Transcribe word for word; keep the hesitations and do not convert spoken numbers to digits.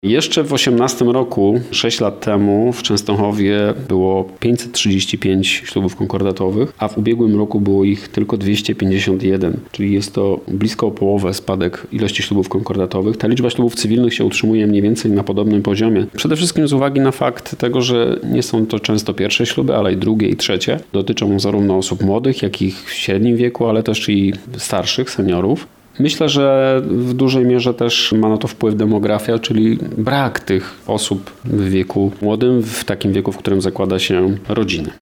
Jeszcze w osiemnastym roku, sześć lat temu, w Częstochowie było pięćset trzydzieści pięć ślubów konkordatowych, a w ubiegłym roku było ich tylko dwieście pięćdziesiąt jeden, czyli jest to blisko o połowę spadek ilości ślubów konkordatowych. Ta liczba ślubów cywilnych się utrzymuje mniej więcej na podobnym poziomie. Przede wszystkim z uwagi na fakt tego, że nie są to często pierwsze śluby, ale i drugie i trzecie. Dotyczą zarówno osób młodych, jak i w średnim wieku, ale też i starszych, seniorów. Myślę, że w dużej mierze też ma na to wpływ demografia, czyli brak tych osób w wieku młodym, w takim wieku, w którym zakłada się rodziny.